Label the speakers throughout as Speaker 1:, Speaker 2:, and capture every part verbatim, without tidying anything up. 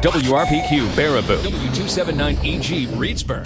Speaker 1: W R P Q Baraboo, W two seventy-nine E G Reedsburg.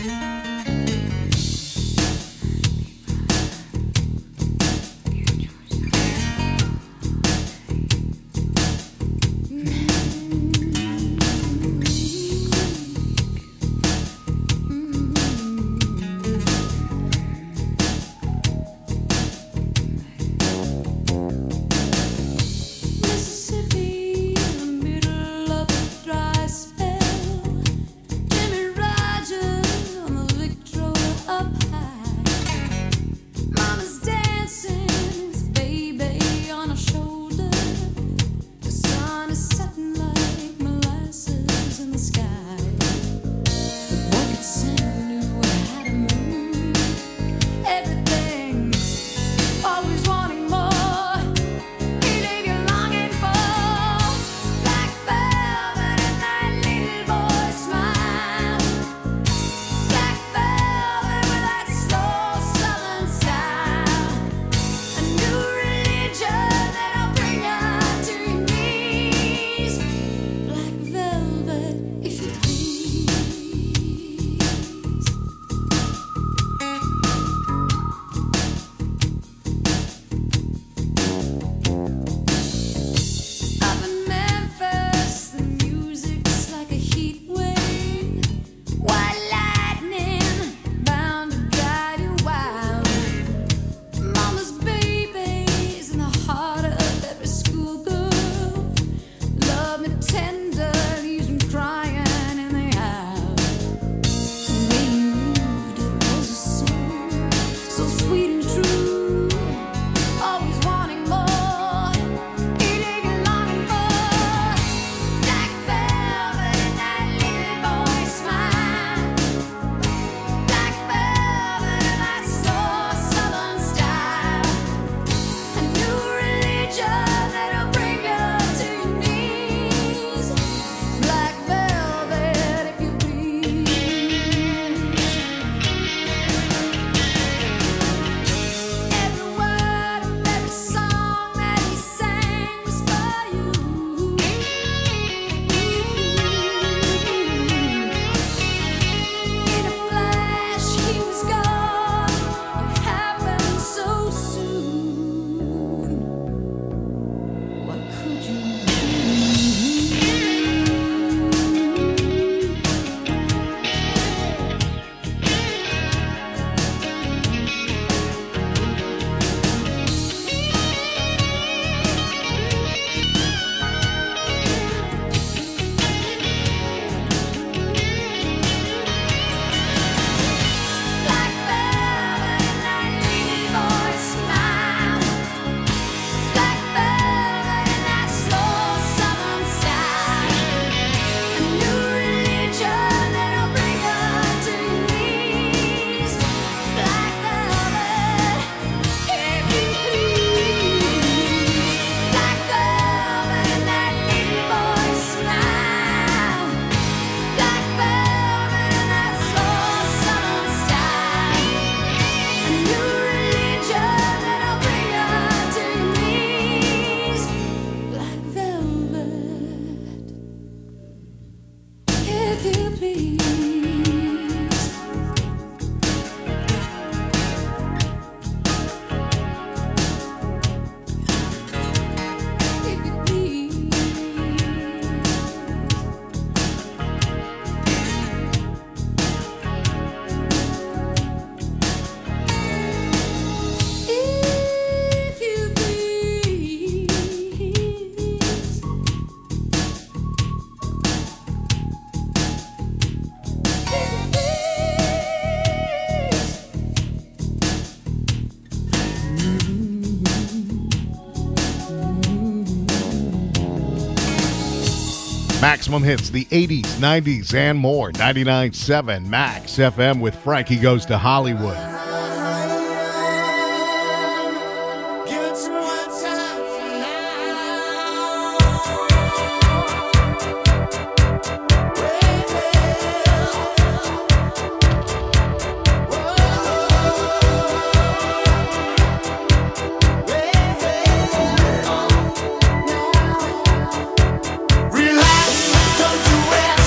Speaker 2: Maximum hits, the eighties, nineties, and more. ninety-nine point seven Max F M with Frankie Goes to Hollywood.
Speaker 3: Relax, don't do it.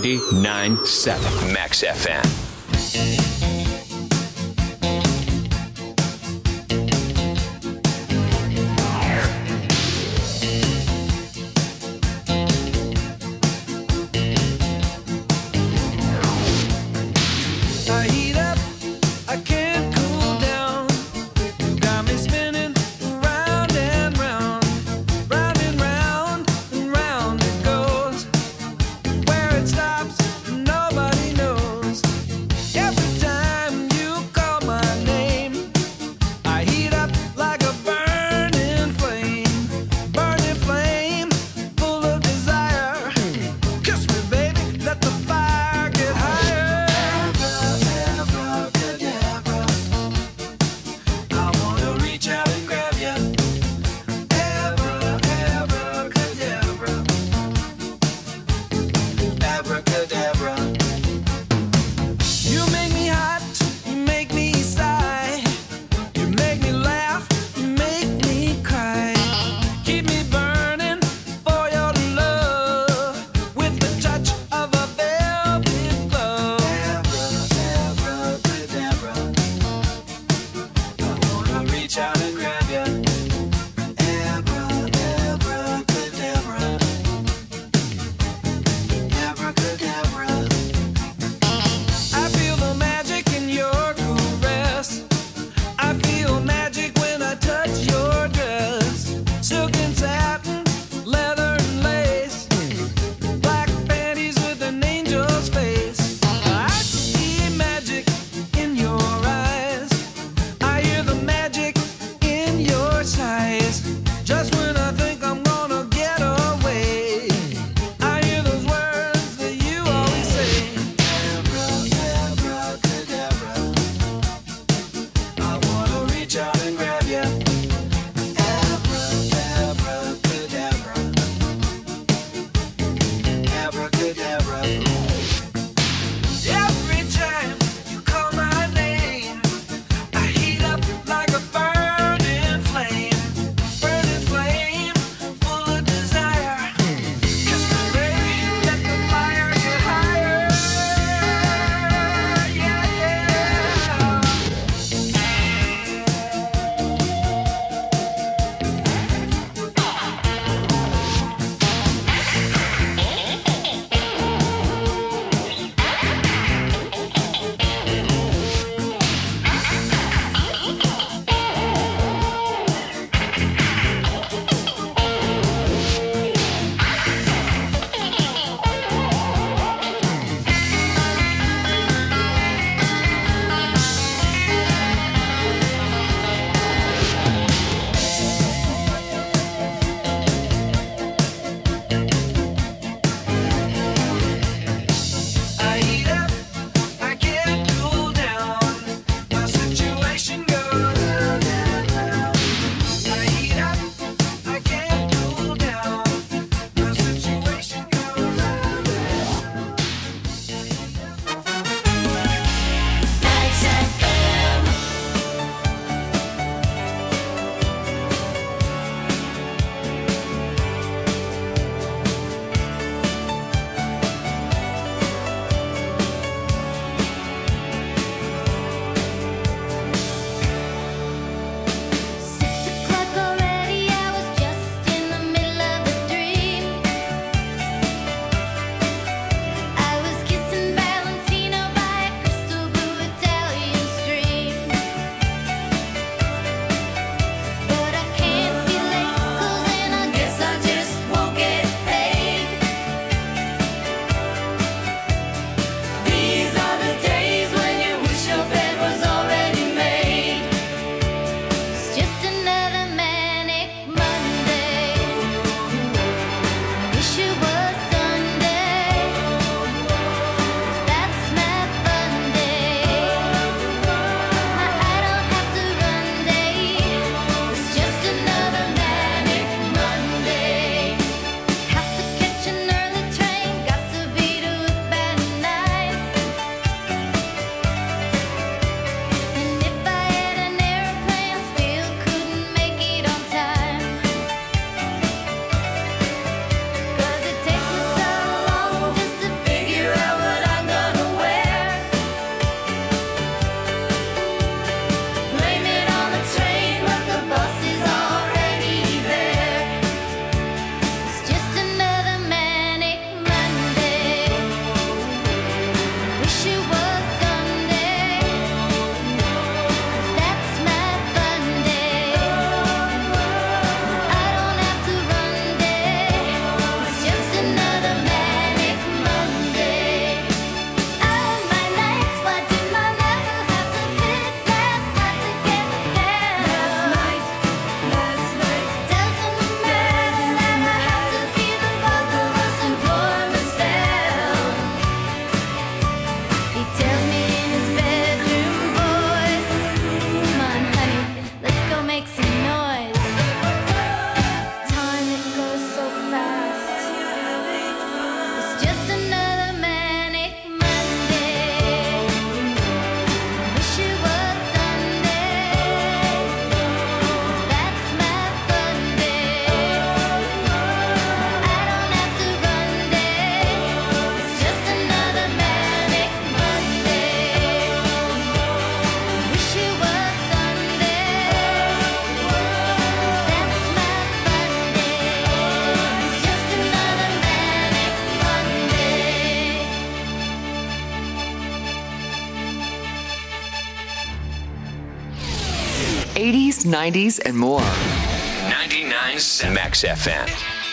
Speaker 1: ninety-nine point seven Max F M.
Speaker 3: I heat up, I can't cool down. You got me spinning round and round, round and round and round it goes. Where it stops, nobody knows. Every time
Speaker 4: eighties, nineties, and more.
Speaker 1: ninety-nine point seven Max F M.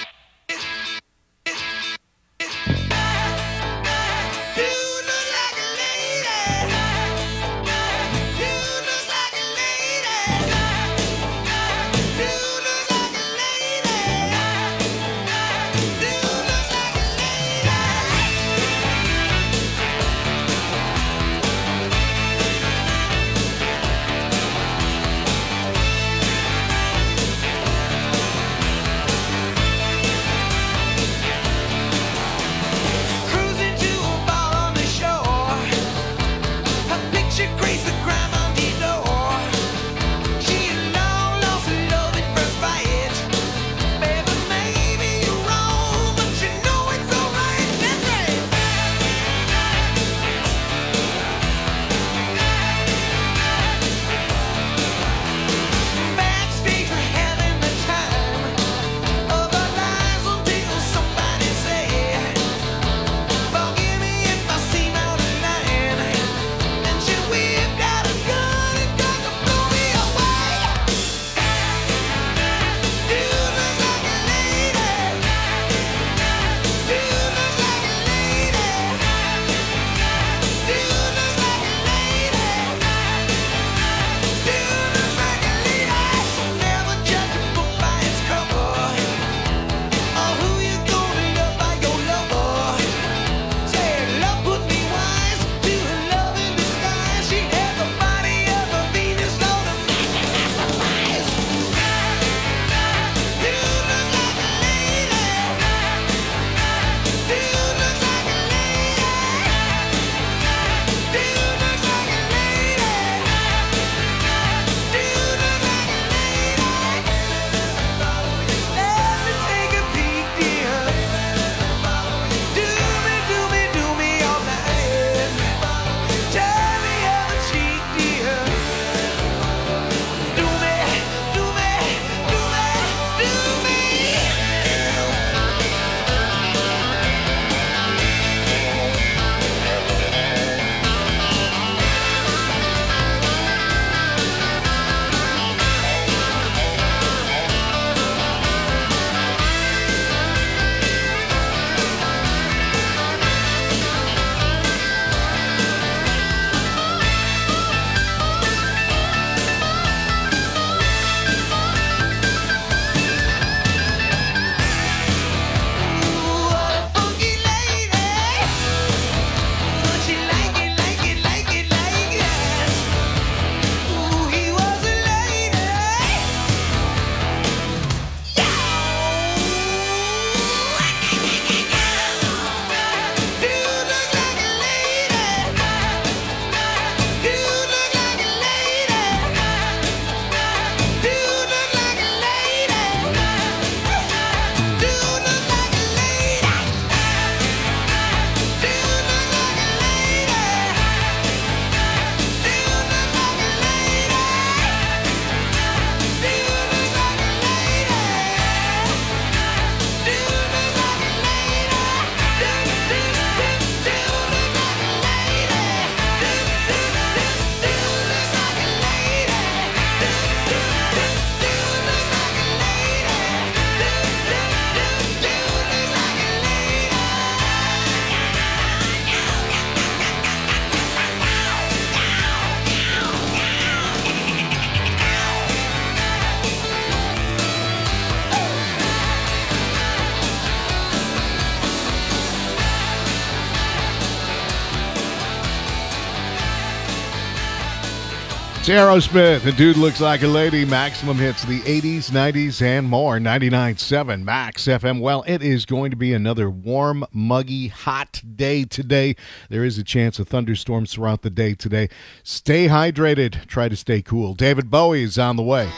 Speaker 2: It's Aerosmith. The dude looks like a lady. Maximum hits the eighties, nineties, and more. ninety-nine point seven Max F M. Well, it is going to be another warm, muggy, hot day today. There is a chance of thunderstorms throughout the day today. Stay hydrated. Try to stay cool. David Bowie is on the way.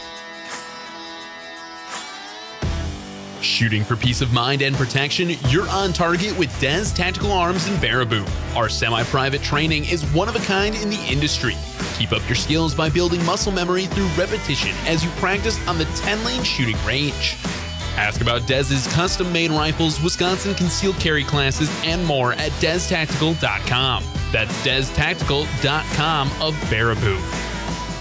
Speaker 5: Shooting for peace of mind and protection, you're on target with Des Tactical Arms in Baraboo. Our semi-private training is one of a kind in the industry. Keep up your skills by building muscle memory through repetition as you practice on the ten-lane shooting range. Ask about Dez's custom-made rifles, Wisconsin concealed carry classes, and more at des tactical dot com. That's des tactical dot com of Baraboo.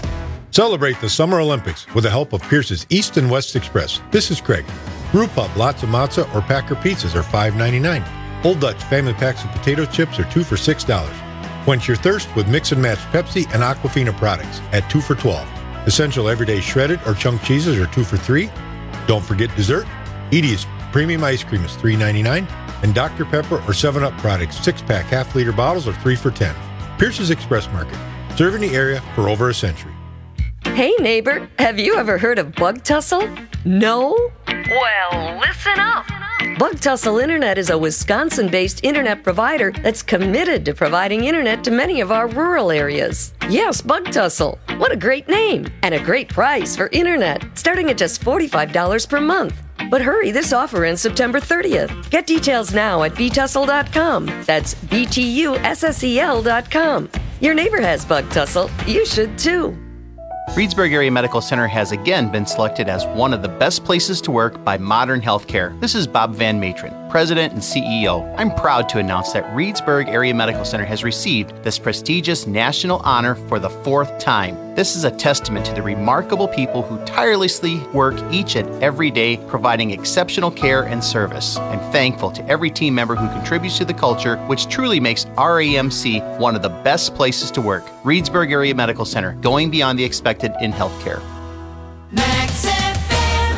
Speaker 4: Celebrate the Summer Olympics with the help of Pierce's East and West Express. This is Craig. Brew Pub, lots of matzah or Packer pizzas are five ninety-nine. Old Dutch family packs of potato chips are two for six dollars. Quench your thirst with Mix and Match Pepsi and Aquafina products at two for twelve. Essential everyday shredded or chunk cheeses are two for three. Don't forget dessert. Edie's Premium Ice Cream is three ninety-nine. And Doctor Pepper or seven up products, six-pack half-liter bottles are three for ten. Pierce's Express Market, serving the area for over a century.
Speaker 6: Hey neighbor, have you ever heard of Bug Tussle? No? Well, listen up. Bug Tussle Internet is a Wisconsin-based internet provider that's committed to providing internet to many of our rural areas. Yes, Bug Tussle. What a great name and a great price for internet, starting at just forty-five dollars per month. But hurry, this offer ends September thirtieth. Get details now at b tussle dot com. That's B T U S S E L dot com. Your neighbor has Bug Tussle. You should too.
Speaker 7: Reedsburg Area Medical Center has again been selected as one of the best places to work by Modern Healthcare. This is Bob Van Matron, President and C E O. I'm proud to announce that Reedsburg Area Medical Center has received this prestigious national honor for the fourth time. This is a testament to the remarkable people who tirelessly work each and every day providing exceptional care and service. I'm thankful to every team member who contributes to the culture, which truly makes R A M C one of the best places to work. Reedsburg Area Medical Center, going beyond the expected in healthcare.
Speaker 3: Max F M.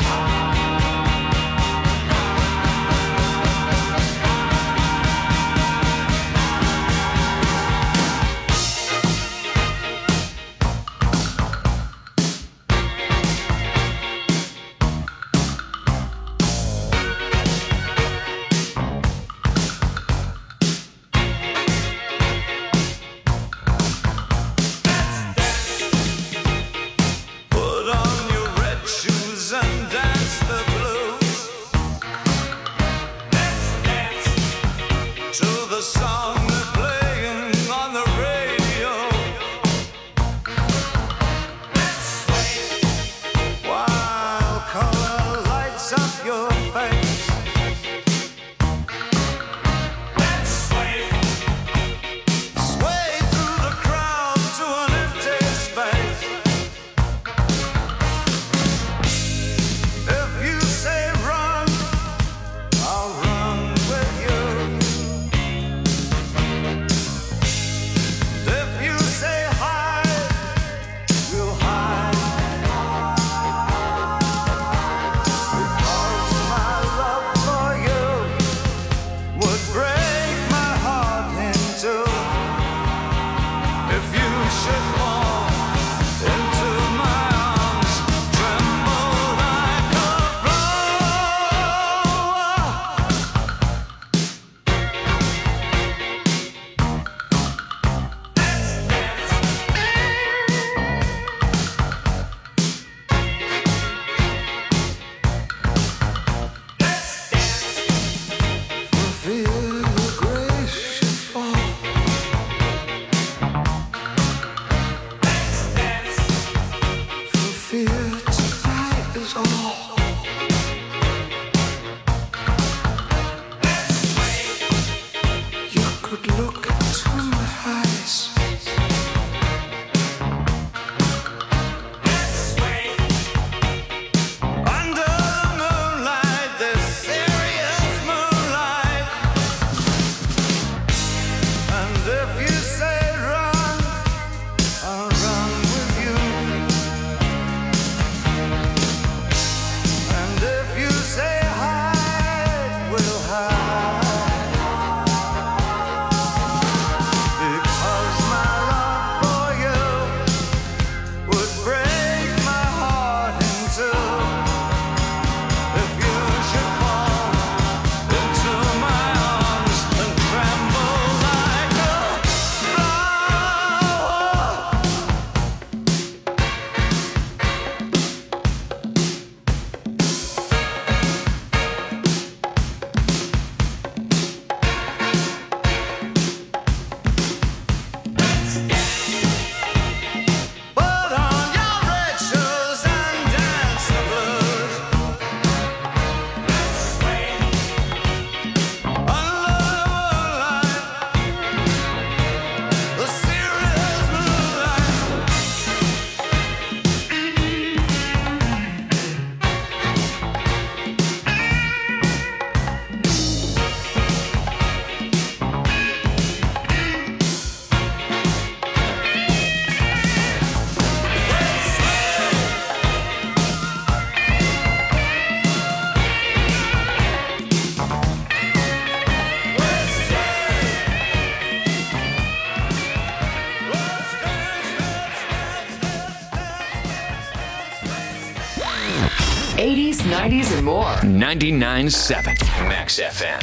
Speaker 3: Put on your red shoes and dance the blues. Let's dance to the song they're playing on the radio. Let's sway while color lights up your face. Let's sway, sway through the crowd to an empty space. If you say run, I'll run with you.
Speaker 6: eighties, nineties, and more.
Speaker 1: ninety-nine point seven Max F M.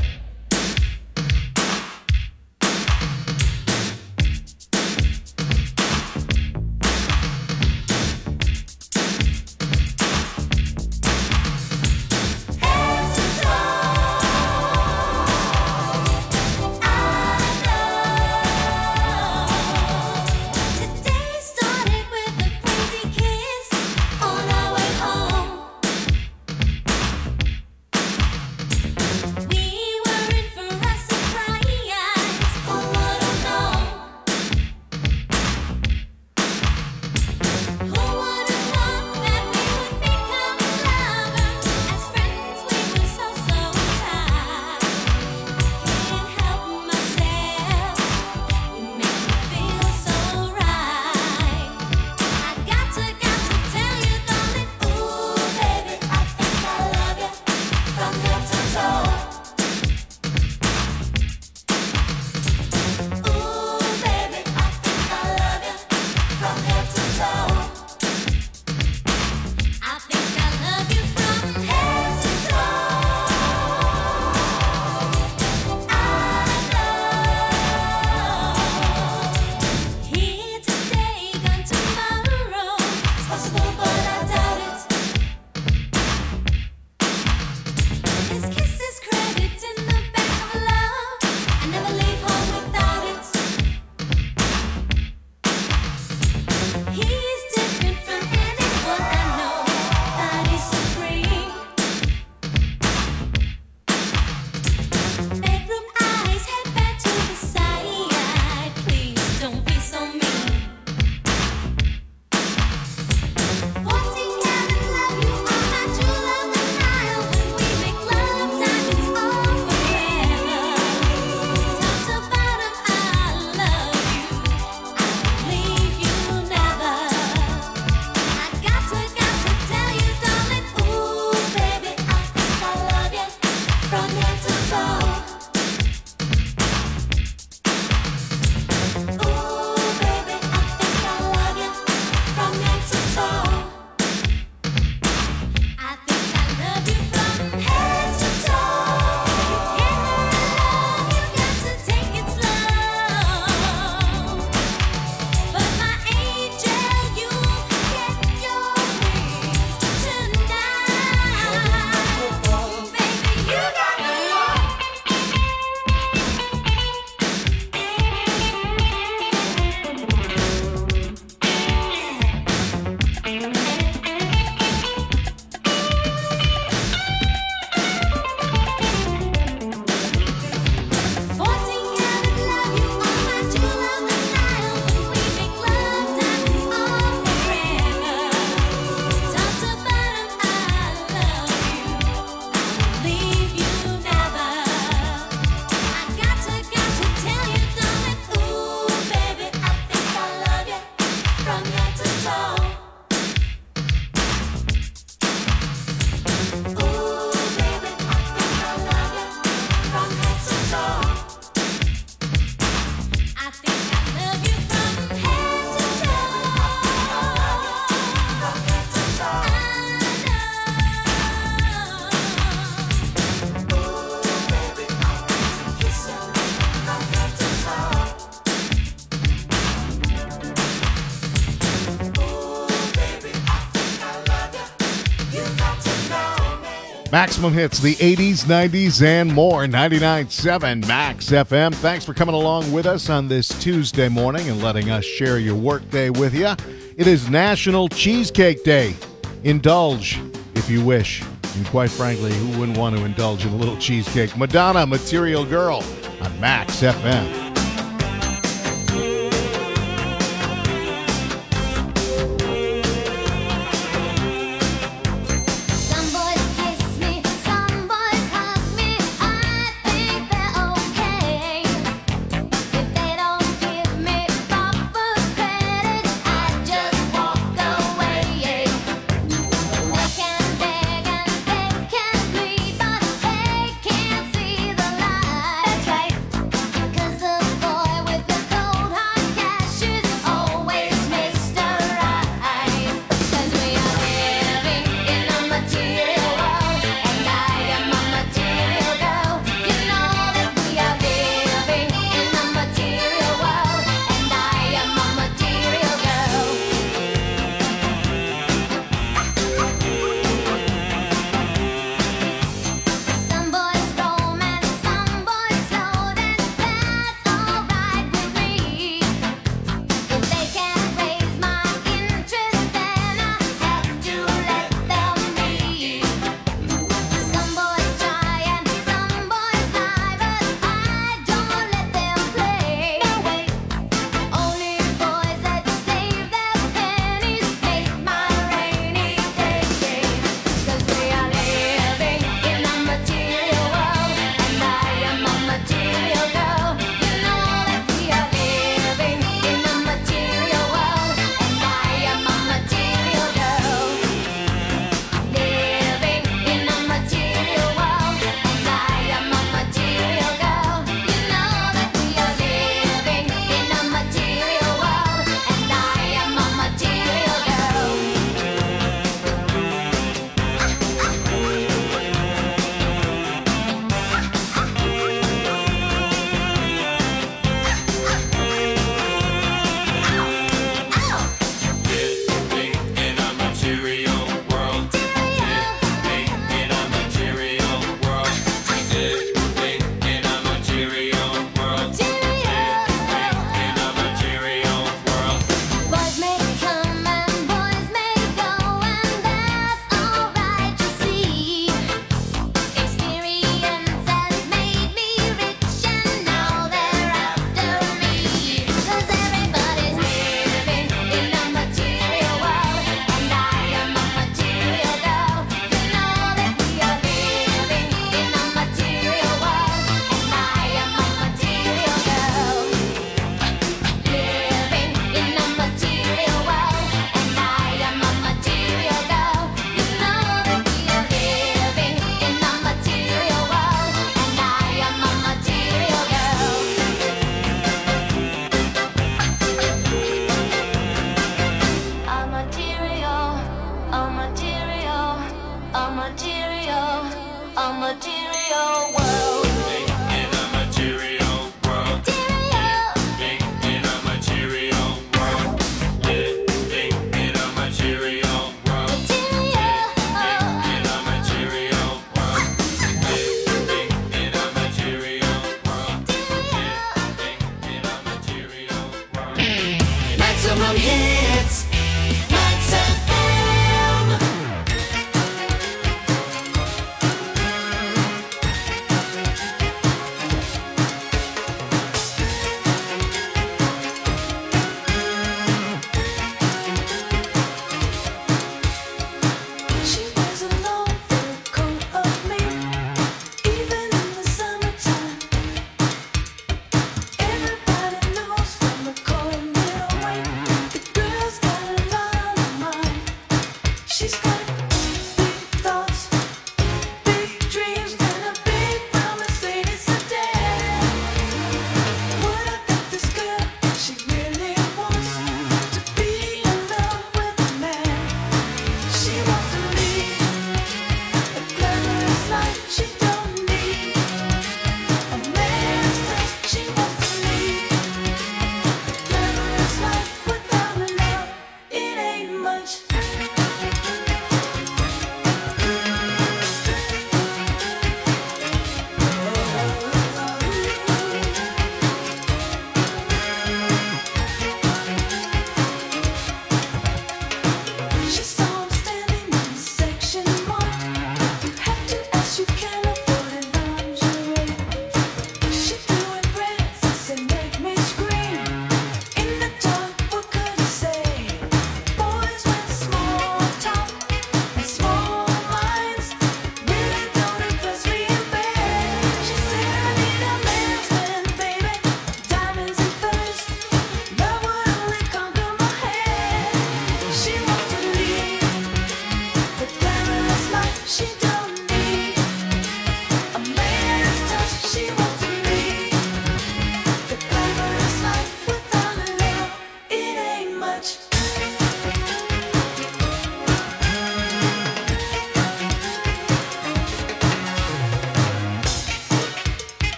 Speaker 2: Maximum hits, the eighties, nineties, and more. ninety-nine point seven Max F M. Thanks for coming along with us on this Tuesday morning and letting us share your workday with you. It is National Cheesecake Day. Indulge if you wish. And quite frankly, who wouldn't want to indulge in a little cheesecake? Madonna, Material Girl on Max F M.
Speaker 8: Cause the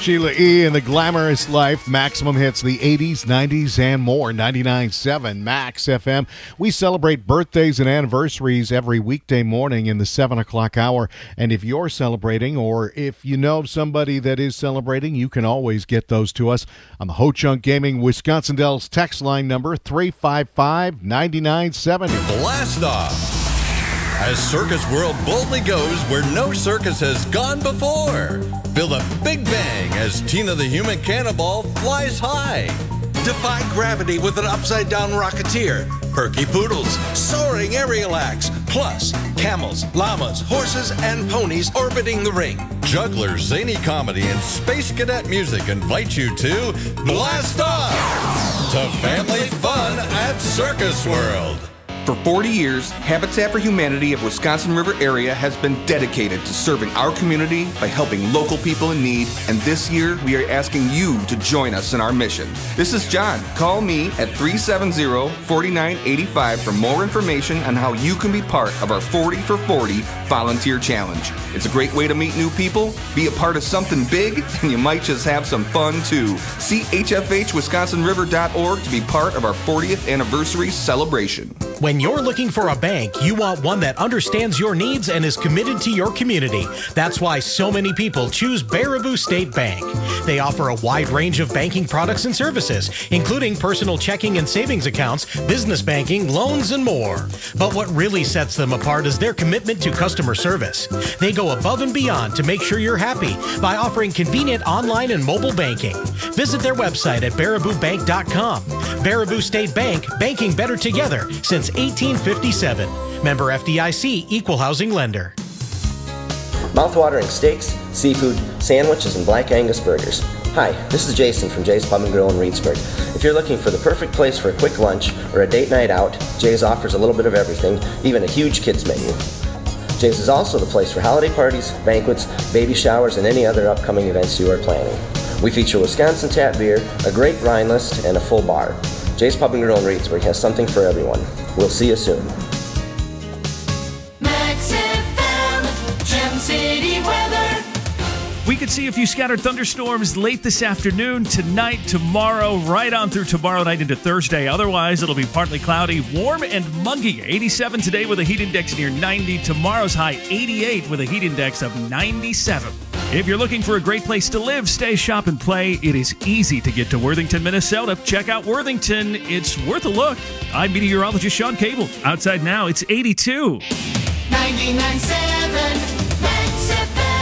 Speaker 2: Sheila E. and the Glamorous Life. Maximum hits the eighties, nineties, and more. ninety-nine point seven Max F M. We celebrate birthdays and anniversaries every weekday morning in the seven o'clock hour. And if you're celebrating, or if you know somebody that is celebrating, you can always get those to us on the Ho-Chunk Gaming Wisconsin Dells text line number three five five, nine nine seven zero.
Speaker 8: Blast off! As Circus World boldly goes where no circus has gone before. Feel the big bang as Tina the Human Cannonball flies high.
Speaker 9: Defy gravity with an upside-down rocketeer. Perky poodles, soaring aerial acts, plus camels, llamas, horses, and ponies orbiting the ring.
Speaker 8: Jugglers, zany comedy, and space cadet music invite you to Blast Off! To family fun at Circus World.
Speaker 10: For forty years, Habitat for Humanity of Wisconsin River area has been dedicated to serving our community by helping local people in need, and this year we are asking you to join us in our mission. This is John. Call me at three seven zero, four nine eight five for more information on how you can be part of our forty for forty volunteer challenge. It's a great way to meet new people, be a part of something big, and you might just have some fun too. See H F H wisconsin river dot org to be part of our fortieth anniversary celebration.
Speaker 11: When you're looking for a bank, you want one that understands your needs and is committed to your community. That's why so many people choose Baraboo State Bank. They offer a wide range of banking products and services, including personal checking and savings accounts, business banking, loans, and more. But what really sets them apart is their commitment to customer service. They go above and beyond to make sure you're happy by offering convenient online and mobile banking. Visit their website at baraboo bank dot com. Baraboo State Bank, banking better together since eighteen fifty-seven. Member F D I C, Equal Housing Lender.
Speaker 12: Mouthwatering steaks, seafood, sandwiches, and Black Angus burgers. Hi, this is Jason from Jay's Pub and Grill in Reedsburg. If you're looking for the perfect place for a quick lunch or a date night out, Jay's offers a little bit of everything, even a huge kids menu. Jay's is also the place for holiday parties, banquets, baby showers, and any other upcoming events you are planning. We feature Wisconsin tap beer, a great wine list, and a full bar. Jay's Pub and Grill in Reedsburg has something for everyone. We'll see you soon.
Speaker 3: Max F M, Gem City weather.
Speaker 13: We could see a few scattered thunderstorms late this afternoon, tonight, tomorrow, right on through tomorrow night into Thursday. Otherwise, it'll be partly cloudy, warm and muggy. eighty-seven today with a heat index near ninety. Tomorrow's high eighty-eight with a heat index of ninety-seven. If you're looking for a great place to live, stay, shop, and play, it is easy to get to Worthington, Minnesota. Check out Worthington. It's worth a look. I'm meteorologist Sean Cable. Outside now, it's eighty-two.
Speaker 3: ninety-nine point seven Max F M.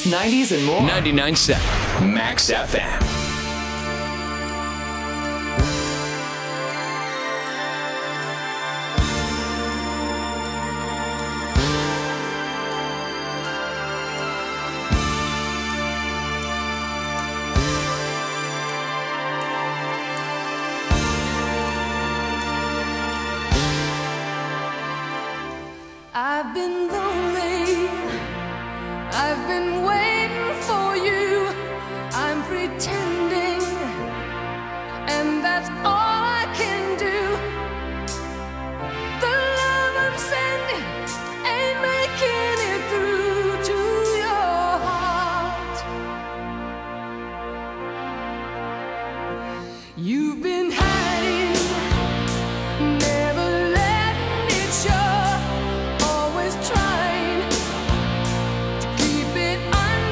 Speaker 14: eighties, nineties, and more.
Speaker 1: ninety-nine point seven Max F M.
Speaker 3: I've been lonely. I've been waiting for you. I'm pretending, and that's all I can do. The love I'm sending ain't making it through to your heart. You've been hiding, never letting it show. Always trying to keep it under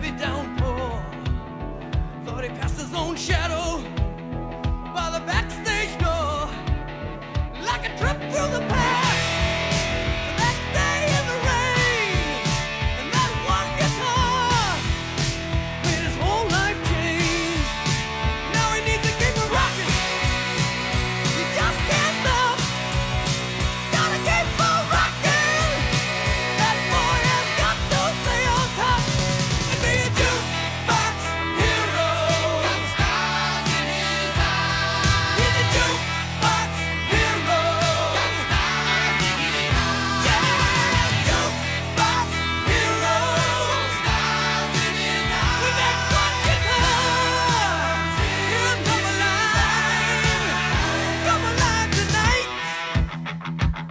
Speaker 3: heavy downpour. Thought he passed his own shadow by the backstage door, like a trip through the past. To that day in the rain, and that one guitar made his whole life change. Now he needs to keep it rocking. He just can't stop. Gotta keep on rocking. That boy has got to stay on top and be a jukebox hero. Got stars in his eyes. He's a jukebox hero. Got stars in his eyes. Yeah, jukebox hero. Stars in his eyes. With that one guitar, he'll come alive. Come alive tonight.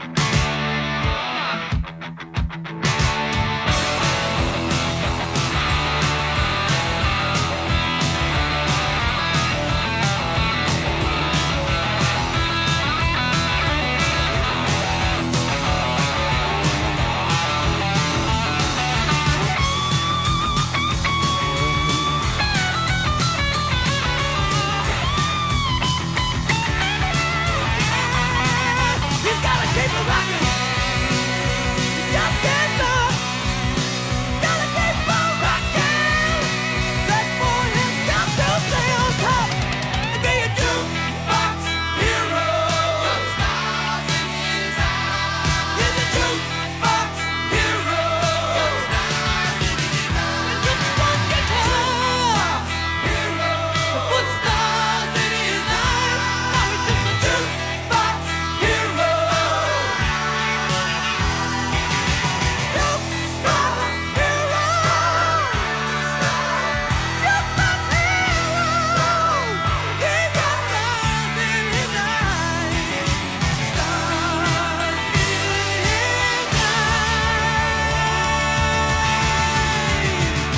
Speaker 3: He's gotta keep it rocking. He just can't stop. Gotta keep on rocking. That boy has got to stay on top and be a jukebox hero. Got stars in his eyes. He's a jukebox hero. Got stars in his eyes. And just one guitar hero. To put stars in his eyes. Now he's just a jukebox hero.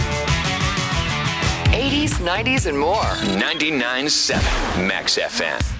Speaker 1: eighties, nineties, and more. ninety-nine point seven Max F M.